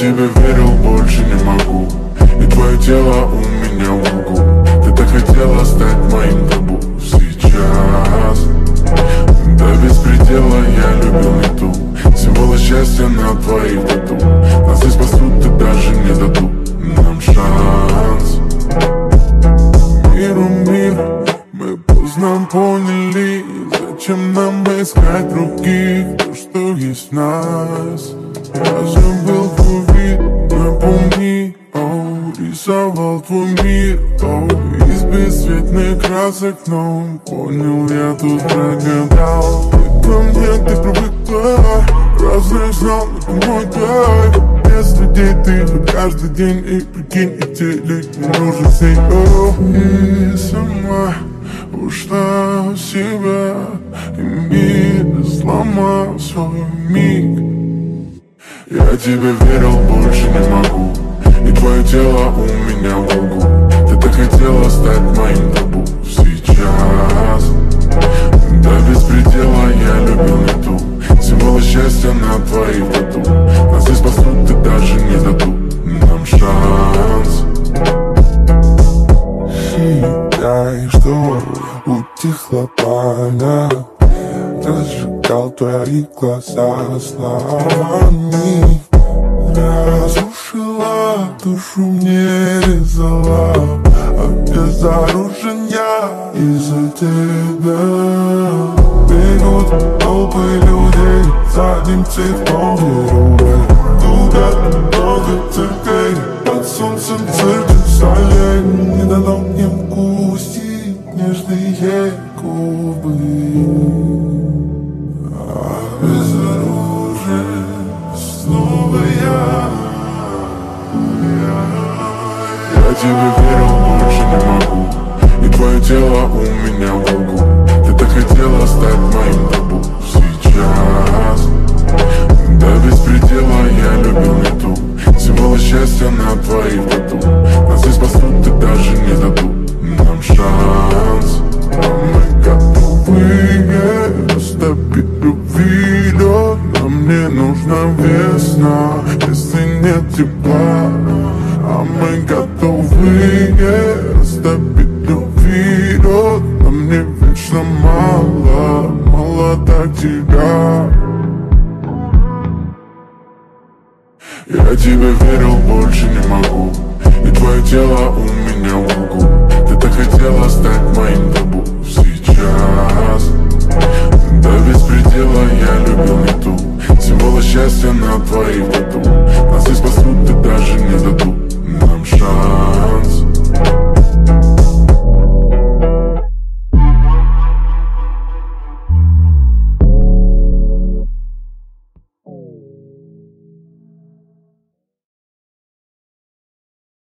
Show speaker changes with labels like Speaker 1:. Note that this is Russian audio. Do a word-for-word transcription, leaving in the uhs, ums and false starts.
Speaker 1: тебе верил, больше не могу. И твое тело у меня в углу. Ты так хотела стать моим табу. Сейчас до беспредела я любил не ту. Символы счастья на твоих тату. Нас не спасут и даже не дадут нам шанс. Миру мир, мы поздно поняли, зачем нам искать других, то, что есть в нас. Я забыл твой вид, напомни, оу, рисовал твой мир, оу, из бесцветных красок, но понял, я тут прогадал. Ты ко мне, ты привыкла, разных знал, это мой кайф. Без людей ты хоть каждый день, и прикинь, и телек не нужен с ней, оу. И сама ушла в себя, и мир сломал свой миг. Я тебе верил, больше не могу. И твое тело у меня в углу. Ты так хотела стать моим табу. Сейчас до беспредела я любил не ту. Символы счастья на твоих тату. Нас не спасут и даже не дадут нам шанс.
Speaker 2: Дай, что утихла память, разжигал твои глаза словами. Разрушила душу, мне резала, обезоружен я из-за тебя. Бегут толпы людей за одним цветом героя. Губят много церквей, под солнцем цирк солей. Не дано мне вкусить нежные губы. Безоружен снова я.
Speaker 1: Я тебе верил, больше не могу. И твое тело у меня в углу. Ты так хотела стать моим табу. Сейчас до беспредела я любил не ту. Символы счастья на твоих тату. Нас не спасут и даже не дадут нам шанс. Мы готовы растопить любви лед. Нам не нужна весна, если нет тепла. А мы готовы растопить любви лед. Нам не вечно мало, мало так тебя. Я тебе верил, больше не могу. И твое тело у меня в углу. Ты так хотела стать моим табу. Сейчас до беспредела я любил не ту. Символы счастья на твоих тату. Нас не спасут и даже не дадут нам шанс.